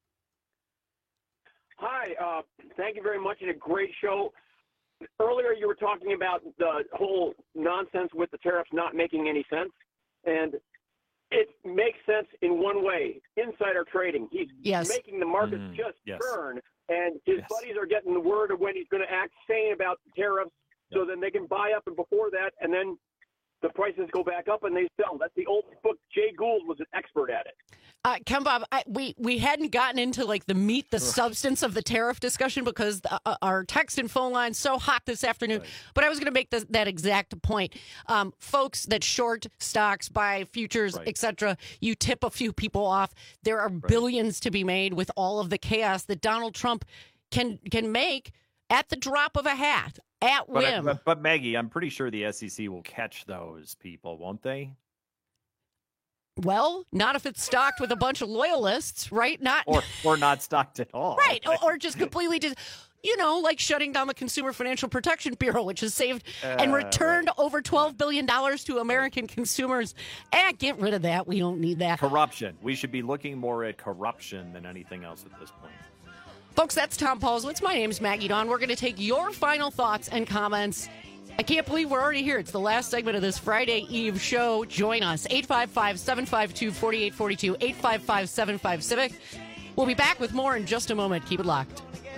Hi. Thank you very much, and a great show. Earlier, you were talking about the whole nonsense with the tariffs not making any sense, and it makes sense in one way: insider trading. He's making the markets turn, and his buddies are getting the word of when he's going to act sane about the tariffs, so then they can buy up, and before that, and then the prices go back up and they sell. That's the old book. Jay Gould was an expert at it. Ken Bob, we hadn't gotten into like the substance of the tariff discussion because our text and phone line's so hot this afternoon. Right. But I was going to make that exact point. Folks that short stocks, buy futures, etc., you tip a few people off. There are billions to be made with all of the chaos that Donald Trump can make at the drop of a hat, at whim. But Maggie, I'm pretty sure the SEC will catch those people, won't they? Well, not if it's stocked with a bunch of loyalists, right? Not or not stocked at all, right? Or just completely like shutting down the Consumer Financial Protection Bureau, which has saved and returned over $12 billion to American consumers. Get rid of that. We don't need that. Corruption. We should be looking more at corruption than anything else at this point. Folks, that's Tom Paulswitz. My name's Maggie Dawn. We're going to take your final thoughts and comments. I can't believe we're already here. It's the last segment of this Friday Eve show. Join us. 855-752-4842, 855-75-CIVIC. We'll be back with more in just a moment. Keep it locked.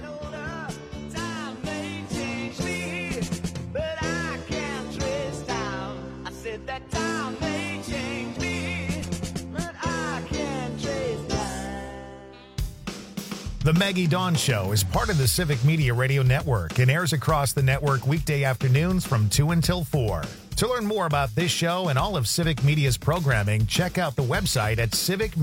The Maggie Dawn Show is part of the Civic Media Radio Network and airs across the network weekday afternoons from 2 until 4. To learn more about this show and all of Civic Media's programming, check out the website at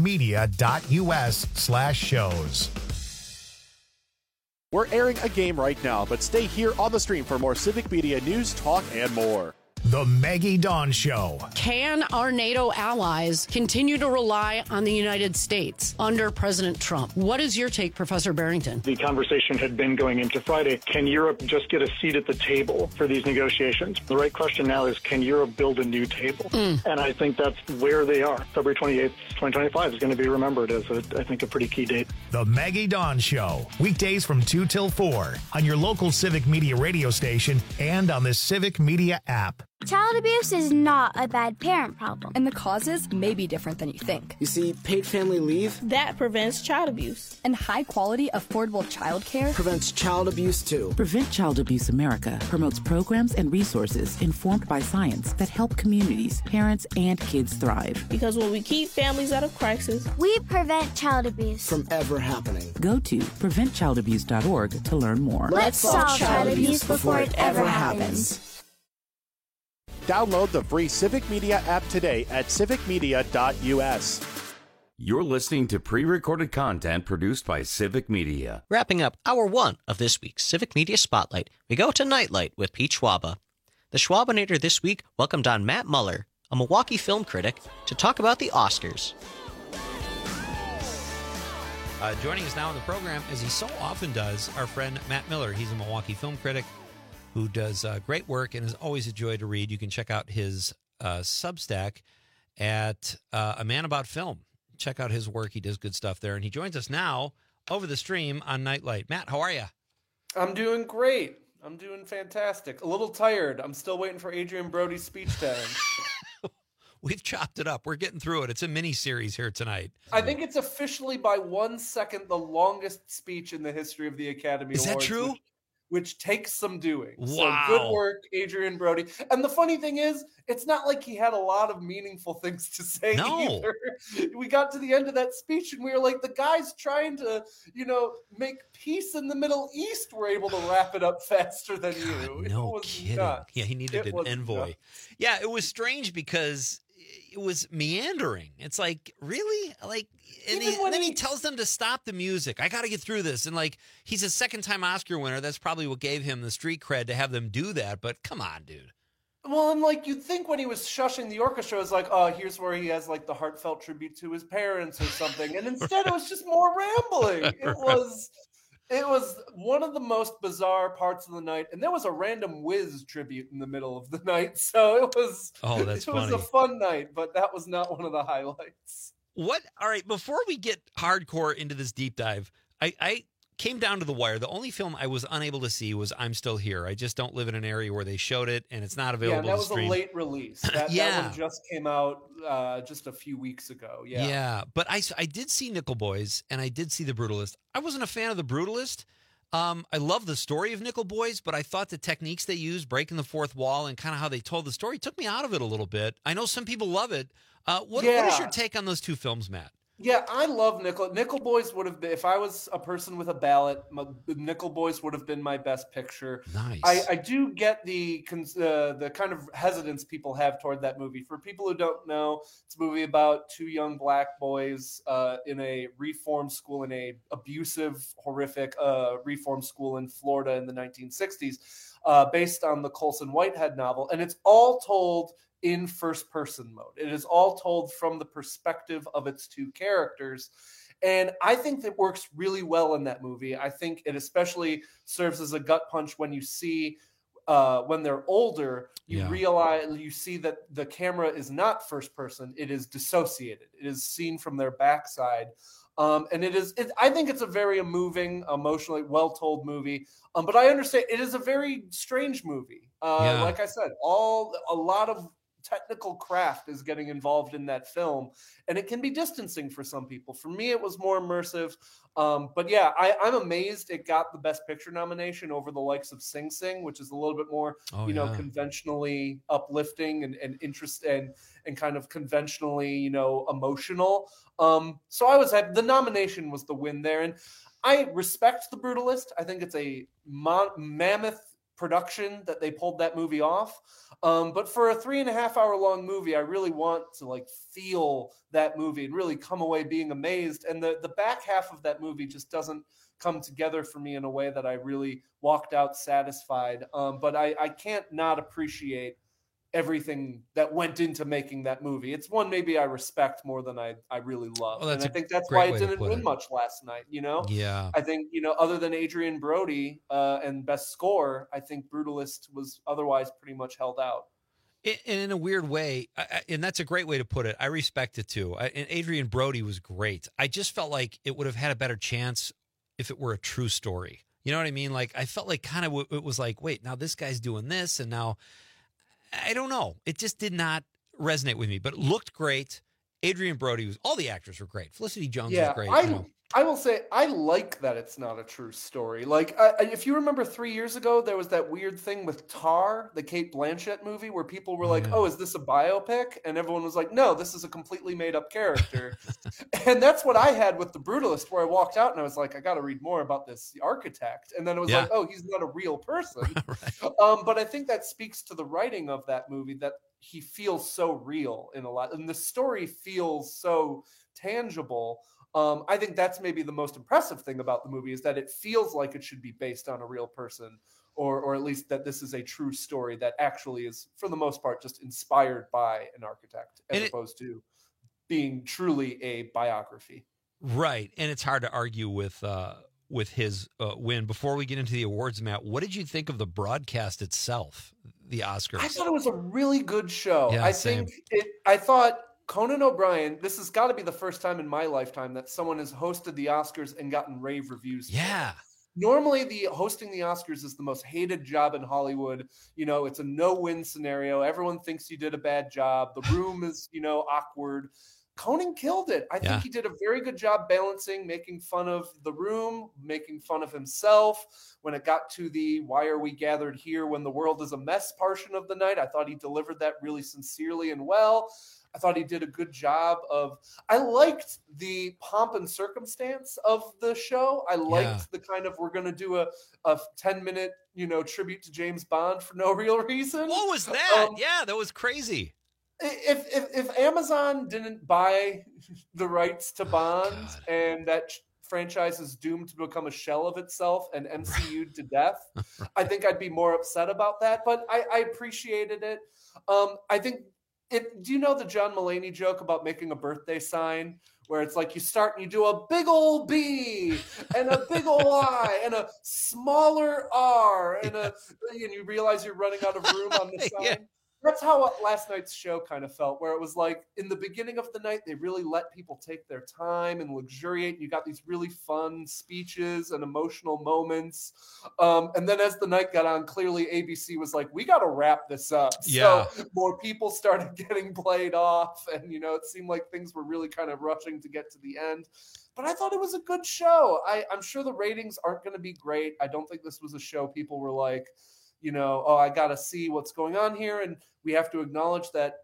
civicmedia.us/shows. We're airing a game right now, but stay here on the stream for more Civic Media news, talk, and more. The Maggie Dawn Show. Can our NATO allies continue to rely on the United States under President Trump? What is your take, Professor Barrington? The conversation had been going into Friday. Can Europe just get a seat at the table for these negotiations? The right question now is, can Europe build a new table? And I think that's where they are. February 28th, 2025 is going to be remembered as, I think, a pretty key date. The Maggie Dawn Show. Weekdays from 2 till 4 on your local Civic Media radio station and on the Civic Media app. Child abuse is not a bad parent problem. And the causes may be different than you think. You see, paid family leave that prevents child abuse. And high-quality, affordable child care prevents child abuse, too. Prevent Child Abuse America promotes programs and resources informed by science that help communities, parents, and kids thrive. Because when we keep families out of crisis, we prevent child abuse from ever happening. Go to preventchildabuse.org to learn more. Let's solve child abuse before it ever happens. Download the free Civic Media app today at civicmedia.us. You're listening to pre-recorded content produced by Civic Media. Wrapping up hour one of this week's Civic Media Spotlight, we go to Nightlight with Pete Schwaba. The Schwabinator this week welcomed on Matt Muller, a Milwaukee film critic, to talk about the Oscars. Joining us now on the program, as he so often does, our friend Matt Miller. He's a Milwaukee film critic who does great work and is always a joy to read. You can check out his Substack at A Man About Film. Check out his work. He does good stuff there. And he joins us now over the stream on Nightlight. Matt, how are you? I'm doing great. I'm doing fantastic. A little tired. I'm still waiting for Adrian Brody's speech to end. We've chopped it up. We're getting through it. It's a mini-series here tonight. I think it's officially by 1 second the longest speech in the history of the Academy Awards. Is that true? Which takes some doing. Wow. So good work, Adrian Brody. And the funny thing is, it's not like he had a lot of meaningful things to say either. We got to the end of that speech and we were like, the guys trying to, make peace in the Middle East were able to wrap it up faster than you. No kidding. Nuts. Yeah, he needed an envoy. Nuts. Yeah, it was strange because it was meandering. It's like, really? And then he tells them to stop the music. I got to get through this. And he's a second-time Oscar winner. That's probably what gave him the street cred to have them do that. But come on, dude. Well, and you'd think when he was shushing the orchestra, it was like, oh, here's where he has the heartfelt tribute to his parents or something. And instead it was just more rambling. It was one of the most bizarre parts of the night, and there was a random Wiz tribute in the middle of the night, so it was. Oh, that's funny. It was a fun night, but that was not one of the highlights. What? All right, before we get hardcore into this deep dive, I came down to the wire. The only film I was unable to see was I'm Still Here. I just don't live in an area where they showed it, and it's not available. Yeah, that was to stream. a late release. That one just came out just a few weeks ago. Yeah, but I did see Nickel Boys, and I did see The Brutalist. I wasn't a fan of The Brutalist. I love the story of Nickel Boys, but I thought the techniques they used, breaking the fourth wall, and kind of how they told the story, took me out of it a little bit. I know some people love it. What is your take on those two films, Matt? Yeah, I love Nickel. Nickel Boys would have been, if I was a person with a ballot, Nickel Boys would have been my best picture. Nice. I do get the kind of hesitance people have toward that movie. For people who don't know, it's a movie about two young black boys in a reform school, in a abusive, horrific reform school in Florida in the 1960s, based on the Colson Whitehead novel. And it's all told in first-person mode. It is all told from the perspective of its two characters. And I think that works really well in that movie. I think it especially serves as a gut punch when you see, when they're older, you see that the camera is not first-person. It is dissociated. It is seen from their backside. And I think it's a very moving, emotionally well-told movie. But I understand it is a very strange movie. Like I said, a lot of technical craft is getting involved in that film, and it can be distancing for some people. For me, it was more immersive. But yeah, I'm amazed it got the Best Picture nomination over the likes of Sing Sing, which is a little bit more, conventionally uplifting and interest and kind of conventionally, emotional. So I was happy. The nomination was the win there, and I respect The Brutalist. I think it's a mammoth production that they pulled that movie off. But for a 3.5 hour long movie, I really want to feel that movie and really come away being amazed. And the back half of that movie just doesn't come together for me in a way that I really walked out satisfied. But I can't not appreciate everything that went into making that movie. It's one maybe I respect more than I really love. And I think that's why it didn't win much last night, Yeah. I think, other than Adrian Brody and Best Score, I think Brutalist was otherwise pretty much held out. In a weird way, and that's a great way to put it, I respect it too. And Adrian Brody was great. I just felt like it would have had a better chance if it were a true story. You know what I mean? I felt like kind of it was like, wait, now this guy's doing this, and now I don't know. It just did not resonate with me, but it looked great. Adrian Brody all the actors were great. Felicity Jones was great. I will say I like that it's not a true story. If you remember 3 years ago, there was that weird thing with Tar, the Cate Blanchett movie, where people were like, "Oh, is this a biopic?" And everyone was like, "No, this is a completely made up character." And that's what I had with The Brutalist, where I walked out and I was like, "I got to read more about this architect." And then it was like, "Oh, he's not a real person." But I think that speaks to the writing of that movie, that he feels so real in a lot, and the story feels so tangible. I think that's maybe the most impressive thing about the movie, is that it feels like it should be based on a real person, or at least that this is a true story that actually is, for the most part, just inspired by an architect, as opposed to being truly a biography. Right. And it's hard to argue with his win. Before we get into the awards, Matt, what did you think of the broadcast itself, the Oscars? I thought it was a really good show. Yeah, I thought Conan O'Brien, this has got to be the first time in my lifetime that someone has hosted the Oscars and gotten rave reviews. Yeah. Normally, hosting the Oscars is the most hated job in Hollywood. It's a no-win scenario. Everyone thinks you did a bad job. The room is, awkward. Conan killed it. I think he did a very good job balancing, making fun of the room, making fun of himself. When it got to the "why are we gathered here when the world is a mess" portion of the night, I thought he delivered that really sincerely and well. I thought he did a good job I liked the pomp and circumstance of the show. I liked the kind of, we're going to do a 10-minute, tribute to James Bond for no real reason. What was that? That was crazy. If Amazon didn't buy the rights to Bond and that franchise is doomed to become a shell of itself and MCU'd to death, I think I'd be more upset about that. But I appreciated it. I think do you know the John Mulaney joke about making a birthday sign, where it's like you start and you do a big old B and a big old I and a smaller R and you realize you're running out of room on the sign? That's how last night's show kind of felt, where it was like in the beginning of the night, they really let people take their time and luxuriate. And you got these really fun speeches and emotional moments. And then as the night got on, clearly ABC was like, we got to wrap this up. Yeah. So more people started getting played off. And, it seemed like things were really kind of rushing to get to the end. But I thought it was a good show. I'm sure the ratings aren't going to be great. I don't think this was a show people were like, I got to see what's going on here. And we have to acknowledge that,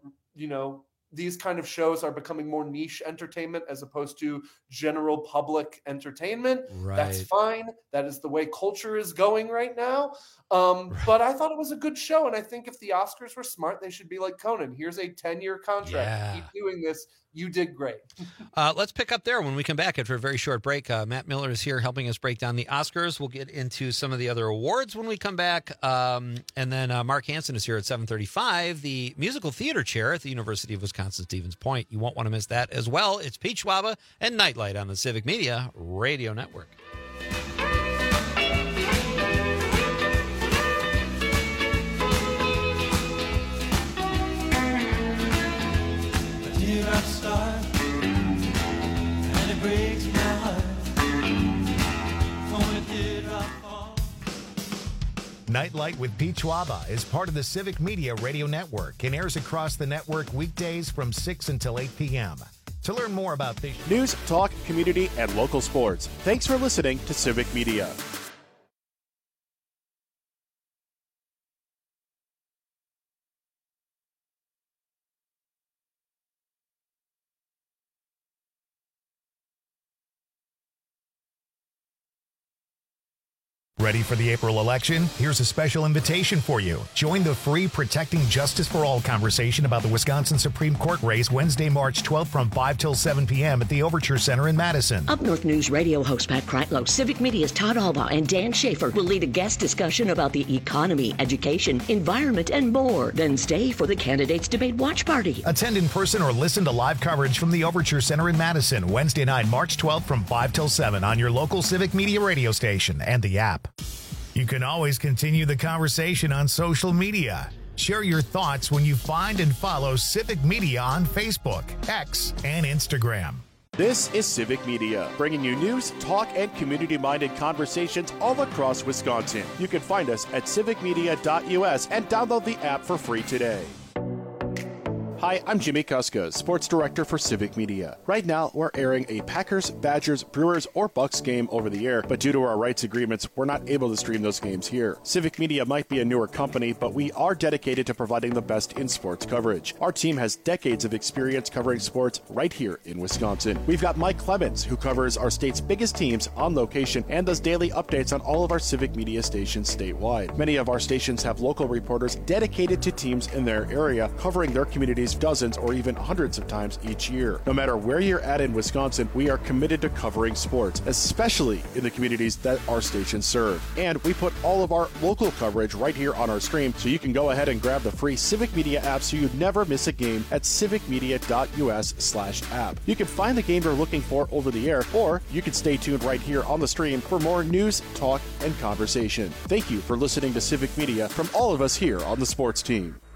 these kind of shows are becoming more niche entertainment as opposed to general public entertainment. Right. That's fine. That is the way culture is going right now. But I thought it was a good show. And I think if the Oscars were smart, they should be like Conan. Here's a 10-year contract. Yeah. Keep doing this. You did great. Let's pick up there when we come back after a very short break. Matt Miller is here helping us break down the Oscars. We'll get into some of the other awards when we come back. And then Mark Hansen is here at 7:35, the musical theater chair at the University of Wisconsin-Stevens Point. You won't want to miss that as well. It's Pete Schwaba and Nightlight on the Civic Media Radio Network. I start, and it breaks my heart. Only did I fall. Nightlight with Pete Schwaba is part of the Civic Media Radio Network and airs across the network weekdays from 6 until 8 p.m. To learn more about this news, talk, community, and local sports. Thanks for listening to Civic Media. Ready for the April election? Here's a special invitation for you. Join the free Protecting Justice for All conversation about the Wisconsin Supreme Court race Wednesday, March 12th from 5 till 7 p.m. at the Overture Center in Madison. Up North News radio host Pat Kreitlow, Civic Media's Todd Alba, and Dan Schaefer will lead a guest discussion about the economy, education, environment, and more. Then stay for the Candidates Debate Watch Party. Attend in person or listen to live coverage from the Overture Center in Madison, Wednesday night, March 12th from 5 till 7 on your local Civic Media radio station and the app. You can always continue the conversation on social media. Share your thoughts when you find and follow Civic Media on Facebook, X, and Instagram. This is Civic Media, bringing you news, talk, and community-minded conversations all across Wisconsin. You can find us at civicmedia.us and download the app for free today. Hi, I'm Jimmy Kuska, Sports Director for Civic Media. Right now, we're airing a Packers, Badgers, Brewers, or Bucks game over the air, but due to our rights agreements, we're not able to stream those games here. Civic Media might be a newer company, but we are dedicated to providing the best in sports coverage. Our team has decades of experience covering sports right here in Wisconsin. We've got Mike Clemens, who covers our state's biggest teams on location and does daily updates on all of our Civic Media stations statewide. Many of our stations have local reporters dedicated to teams in their area, covering their communities dozens or even hundreds of times each year. No matter where you're at in Wisconsin, we are committed to covering sports, especially in the communities that our stations serve. And we put all of our local coverage right here on our stream, so you can go ahead and grab the free Civic Media app so you never miss a game at civicmedia.us/app. You can find the game you're looking for over the air, or you can stay tuned right here on the stream for more news, talk, and conversation. Thank you for listening to Civic Media from all of us here on the sports team.